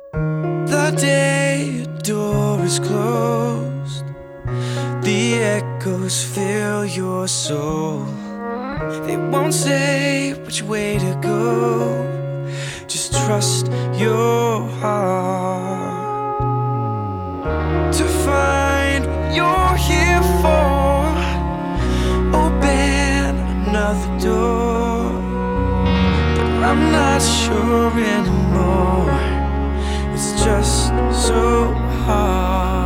The day your door is closed, the echoes fill your soul. They won't say which way to go, just trust your heart to find what you're here for. Open another door, but I'm not sure anymore. It's just so hard.